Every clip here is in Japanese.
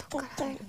どっから入る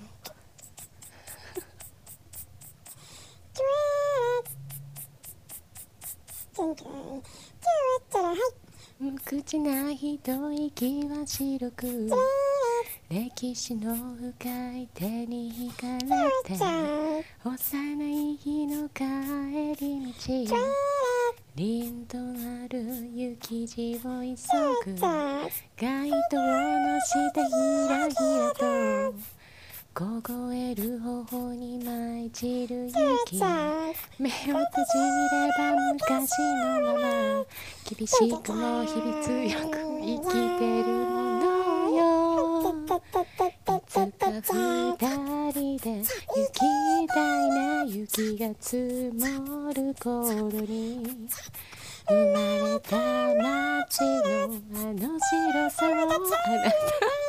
の？無口な一息は白く、歴史の深い手に惹かれて、幼い日の帰り道、凛となる雪地を急ぐ、街灯の下ひらひらと凍える頬に舞い散る雪、目を閉じれば昔のまま、厳しくも日々強く生きてるものよ。いつか二人で行きたいな、雪が積もる頃に生まれた街のあの白さをあなた